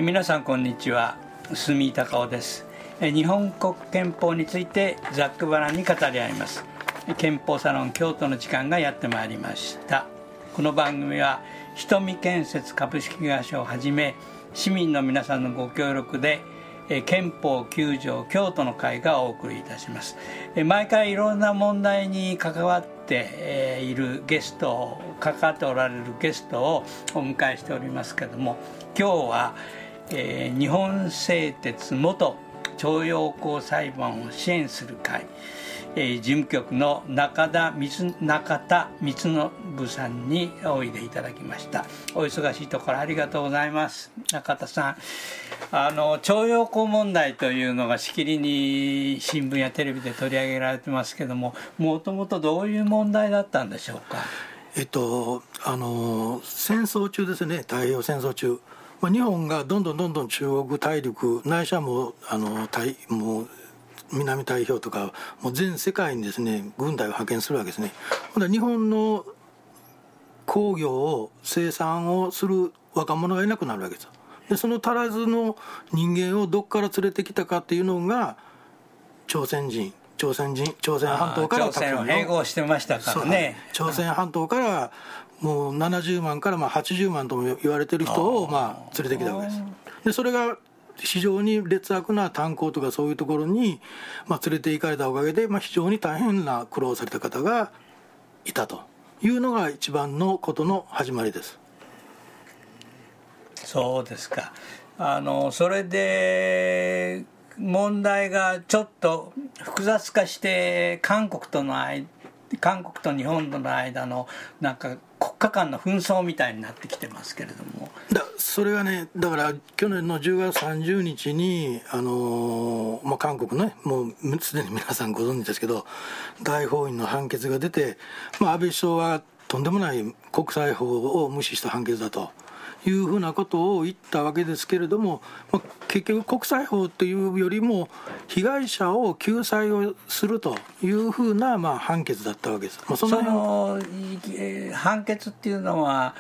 皆さんこんにちは、住井隆夫です。日本国憲法についてざっくばらんに語り合います。憲法サロン京都の時間がやってまいりました。この番組は瞳建設株式会社をはじめ市民の皆さんのご協力で憲法9条京都の会がお送りいたします。毎回いろんな問題に関わっているゲストを関わっておられるゲストをお迎えしておりますけれども、今日は日本製鉄元徴用工裁判を支援する会事務局の中田光信さんにおいでいただきました。お忙しいところありがとうございます。中田さん、徴用工問題というのがしきりに新聞やテレビで取り上げられてますけども、もともとどういう問題だったんでしょうか。 戦争中ですね、太平洋戦争中、日本がどんどん中国大陸ないしはもう南太平洋とかもう全世界にですね軍隊を派遣するわけですね。日本の工業を生産をする若者がいなくなるわけです。でその足らずの人間をどこから連れてきたかっていうのが朝鮮半島から朝鮮を併合してましたからね。 朝鮮半島からもう70万から80万とも言われてる人を連れてきたわけです。でそれが非常に劣悪な炭鉱とかそういうところに連れて行かれたおかげで非常に大変な苦労された方がいたというのが一番のことの始まりです。 そうですか。それで問題がちょっと複雑化して韓国と日本との間のなんか国家間の紛争みたいになってきてますけれども、 それがね、だから去年の10月30日に韓国のね、もうすでに皆さんご存知ですけど大法院の判決が出て、安倍首相はとんでもない国際法を無視した判決だというふうなことを言ったわけですけれども、結局国際法というよりも被害者を救済をするというふうな判決だったわけです。 その判決っていうのは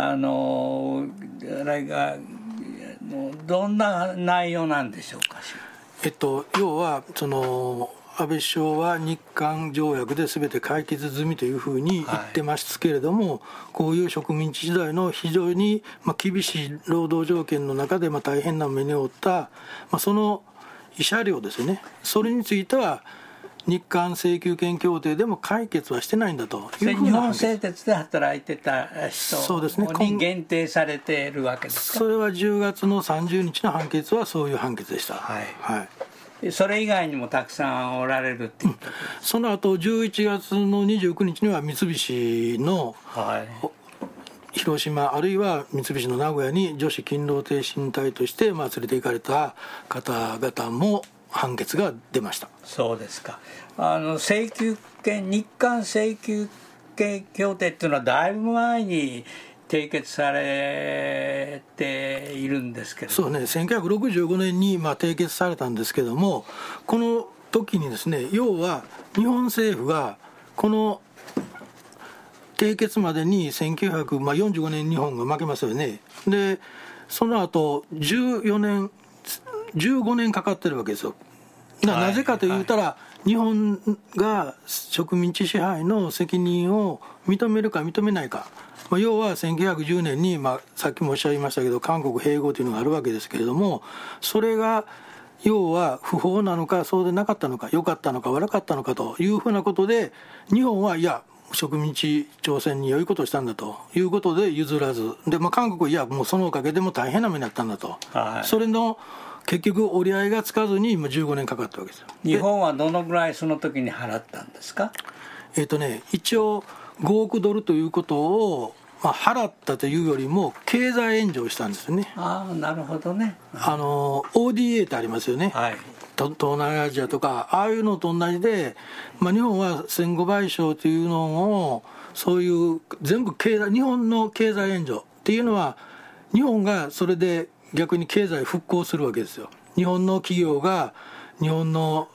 どんな内容なんでしょうか。 要は安倍首相は日韓条約で全て解決済みというふうに言ってますけれども、こういう植民地時代の非常に厳しい労働条件の中で大変な目に遭った、その慰謝料ですね、それについては日韓請求権協定でも解決はしてないんだというふうな。日本製鉄で働いてた人に限定されているわけですか。 それは10月の30日の判決はそういう判決でした。 それ以外にもたくさんおられるっていうことです。 その後11月の29日には三菱の広島あるいは三菱の名古屋に女子勤労挺身隊として連れて行かれた方々も判決が出ました。 そうですか。請求権日韓請求権協定っていうのはだいぶ前に締結されているんですけれども、 そうね、1965年に締結されたんですけども、この時にですね、要は日本政府がこの締結までに1945年日本が負けますよね。でその後15年かかってるわけですよ。なぜかと言ったら、日本が植民地支配の責任を認めるか認めないか、要は1910年に、さっきもおっしゃいましたけど韓国併合というのがあるわけですけれども、それが要は不法なのかそうでなかったのか良かったのか悪かったのかというふうなことで、日本はいや植民地朝鮮に良いことをしたんだということで譲らずで、韓国はいやもうそのおかげでも大変な目になったんだと、それの結局折り合いがつかずに15年かかったわけですよ。 日本はどのぐらいその時に払ったんですか。 一応5億ドルということを払ったというよりも経済援助をしたんですよね。 なるほどね。 ODA ってありますよね、東南アジアとかああいうのと同じで、日本は戦後賠償というのをそういう全部日本の経済援助っていうのは日本がそれで逆に経済復興するわけですよ。日本の企業が日本の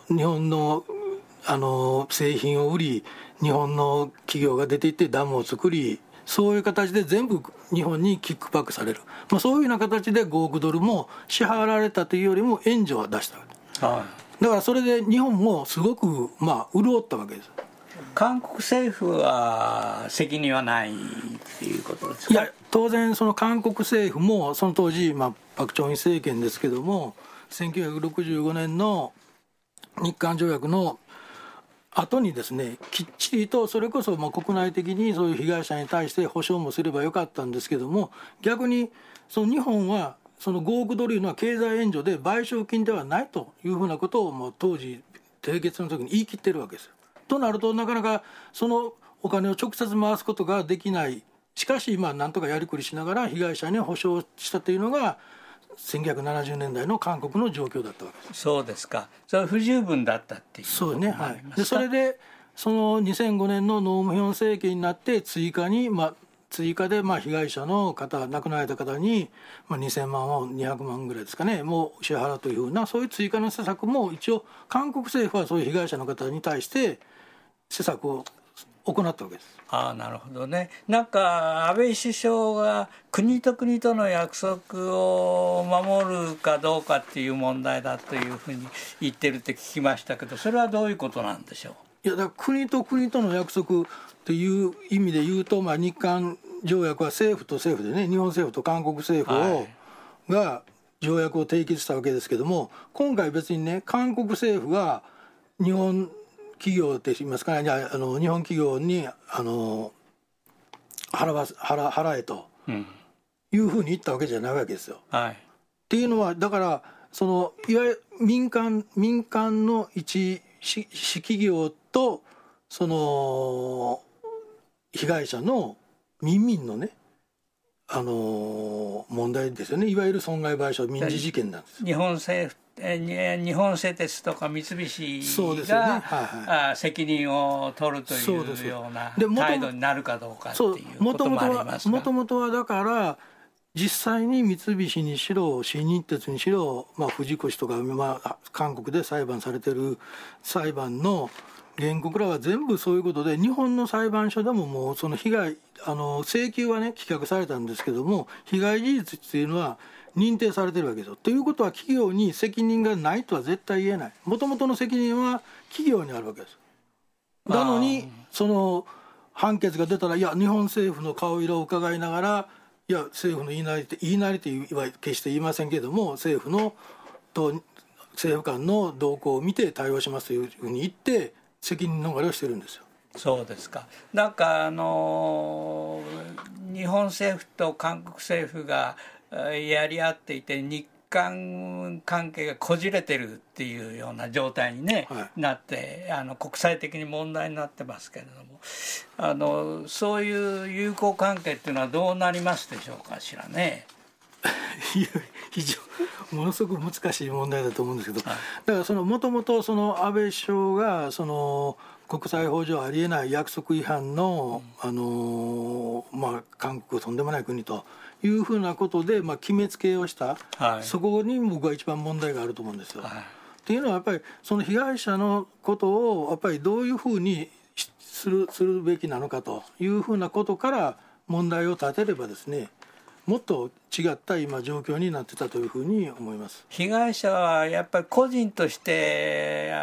製品を売り、日本の企業が出ていってダムを作りそういう形で全部日本にキックバックされる、そういうような形で5億ドルも支払われたというよりも援助を出したわけ、はい、だからそれで日本もすごく潤ったわけです。 韓国政府は責任はないっていうことですか？ いや、当然その韓国政府もその当時、パク・チョンヒ政権ですけども、1965年の日韓条約の後にですね、きっちりとそれこそ国内的にそういう被害者に対して補償もすればよかったんですけども、逆にその日本はその5億ドルというのは経済援助で賠償金ではないというふうなことをもう当時締結の時に言い切ってるわけですよ。となるとなかなかそのお金を直接回すことができない。しかしなんとかやりくりしながら被害者に補償したというのが1970年代の韓国の状況だったわけです。 そうですか。それは不十分だったっていうことそうね、はい。でそれでその2005年のノームヒョン政権になって追加で被害者の方、亡くなられた方に2000万を200万ぐらいですかね、もう支払うというふうなそういう追加の施策も一応韓国政府はそういう被害者の方に対して施策を行ったわけです。 なるほどね。なんか安倍首相が国と国との約束を守るかどうかっていう問題だというふうに言ってるって聞きましたけど、それはどういうことなんでしょう？ いや、だから国と国との約束という意味で言うと、日韓条約は政府と政府でね、日本政府と韓国政府が条約を締結したわけですけども、今回別にね、韓国政府が日本企業って言いますかね、日本企業に払えというふうに言ったわけじゃないわけですよ。 はい、 っていうのはだからそのいわゆる民間の一企業とその被害者の民々のね問題ですよね。いわゆる損害賠償民事事件なんです。 日本製鉄とか三菱が責任を取るというような態度になるかどうかっていうこともありますが、 もともとはだから実際に三菱にしろ新日鉄にしろ、藤越とか、韓国で裁判されてる裁判の原告らは全部そういうことで、日本の裁判所でももうその被害請求はね棄却されたんですけども、被害事実っていうのは認定されてるわけですよ。ということは企業に責任がないとは絶対言えない。もともとの責任は企業にあるわけです。なのにその判決が出たら、いや日本政府の顔色を伺いながら、いや政府の言いなりっては決して言いませんけれども、政府間の動向を見て対応しますというふうに言って責任逃れをしてるんですよ。 そうですか。なんか日本政府と韓国政府がやり合っていて、日韓関係がこじれてるっていうような状態に、なって国際的に問題になってますけれども、そういう友好関係っていうのはどうなりますでしょうかしらね。 非常ものすごく難しい問題だと思うんですけど、だからもともと安倍首相が国際法上ありえない約束違反の、韓国をとんでもない国というふうなことで、決めつけをした、そこに僕は一番問題があると思うんですよ。っていうのはやっぱりその被害者のことをやっぱりどういうふうにするべきなのかというふうなことから問題を立てればですね、もっと違った今状況になってたというふうに思います。 被害者はやっぱり個人として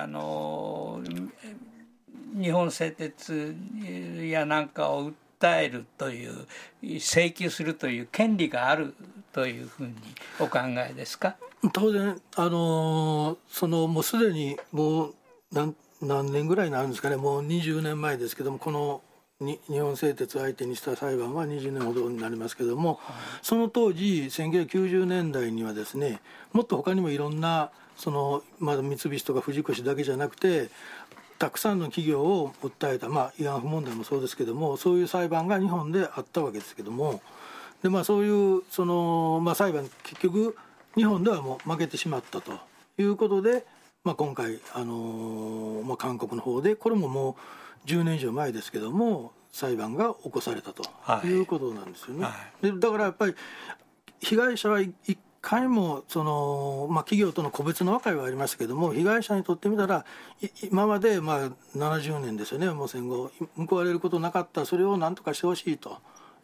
日本製鉄やなんかを訴えるという、請求するという権利があるというふうにお考えですか？ 当然もうすでにもう何年ぐらいになるんですかね、もう20年前ですけども、この日本製鉄相手にした裁判は20年ほどになりますけども、その当時1990年代にはですね、もっと他にもいろんな三菱とか藤越だけじゃなくてたくさんの企業を訴えた、慰安婦問題もそうですけども、そういう裁判が日本であったわけですけども、でそういう裁判結局日本ではもう負けてしまったということで、今回韓国の方でこれももう10年以上前ですけども裁判が起こされたということなんですよね。でだからやっぱり被害者は一回も企業との個別の和解はありましたけども、被害者にとってみたら今まで70年ですよね、もう戦後報われることなかった、それを何とかしてほしいと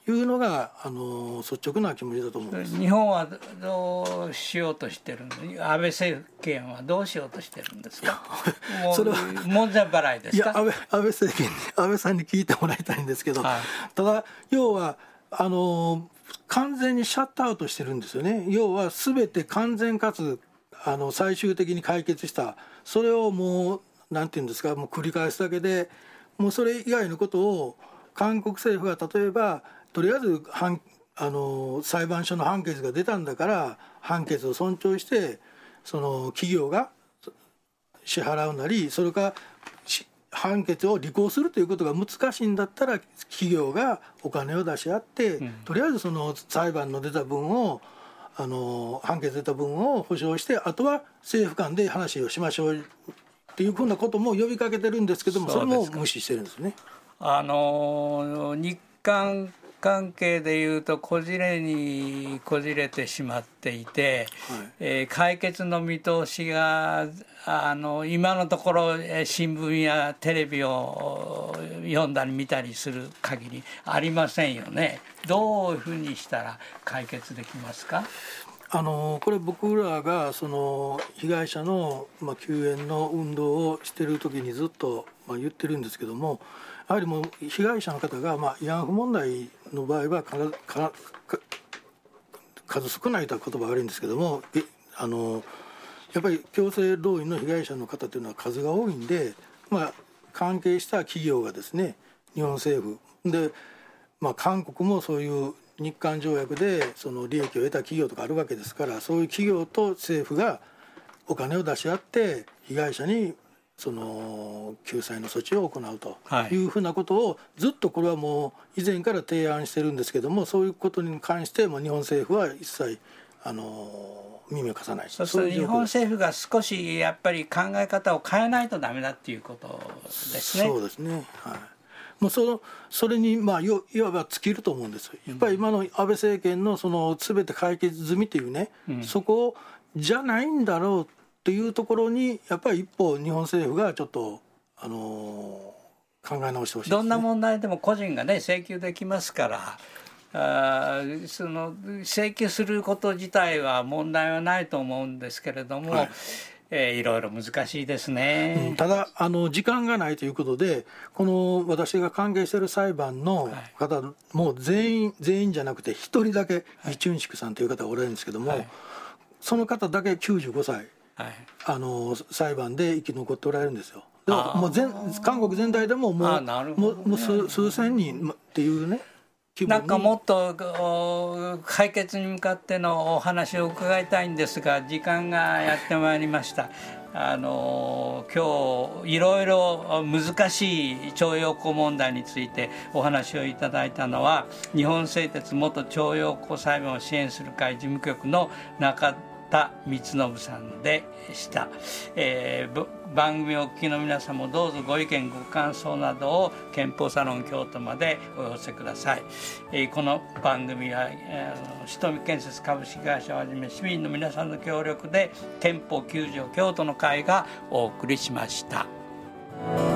いうのが率直な気持ちだと思います。 日本はどうしようとしてるの？安倍政権はどうしようとしてるんですか？もうそれは門前払いですか？ いや、安倍政権に安倍さんに聞いてもらいたいんですけど、 はい、 ただ要は完全にシャットアウトしてるんですよね。要は全て完全かつ最終的に解決した、それをもうなんていうんですか、もう繰り返すだけで、もうそれ以外のことを韓国政府が例えばとりあえず裁判所の判決が出たんだから判決を尊重してその企業が支払うなり、それから判決を履行するということが難しいんだったら企業がお金を出し合って、とりあえずその裁判の出た分を判決出た分を保証して、あとは政府間で話をしましょうっていうふうなことも呼びかけてるんですけども、それも無視してるんですね。 日韓関係でいうとこじれにこじれてしまっていて、解決の見通しが今のところ新聞やテレビを読んだり見たりする限りありませんよね。どういうふうにしたら解決できますか？ これ僕らがその被害者の救援の運動をしてる時にずっと言ってるんですけども、やはりもう被害者の方が慰安婦問題の場合は数少ないとは言葉悪いんですけども、やっぱり強制動員の被害者の方というのは数が多いんで、関係した企業がですね、日本政府で、韓国もそういう日韓条約でその利益を得た企業とかあるわけですから、そういう企業と政府がお金を出し合って被害者にその救済の措置を行うというふうなことをずっとこれはもう以前から提案してるんですけども、そういうことに関しても日本政府は一切耳を貸さない。 そうすると日本政府が少しやっぱり考え方を変えないとダメだっていうことですね。 そうですね、もうそれにいわば尽きると思うんです。やっぱり今の安倍政権のその全て解決済みというね、そこじゃないんだろうというところにやっぱり一歩日本政府がちょっと考え直してほしいですね。 どんな問題でも個人がね請求できますから、その請求すること自体は問題はないと思うんですけれども、いろいろ難しいですね。 ただ時間がないということで、この私が関係している裁判の方も全員じゃなくて1人だけイ・チュンシクさんという方がおられるんですけども、その方だけ95歳、裁判で生き残っておられるんですよ。でももう韓国全体でももう数千人っていうね。 なんかもっと解決に向かってのお話を伺いたいんですが、時間がやってまいりました。今日いろいろ難しい徴用工問題についてお話をいただいたのは、日本製鉄元徴用工裁判を支援する会事務局の中田光信さんでした。番組をお聞きの皆さんもどうぞご意見ご感想などを憲法サロン京都までお寄せください。この番組はしとみ建設株式会社をはじめ市民の皆さんの協力で憲法9条京都の会がお送りしました。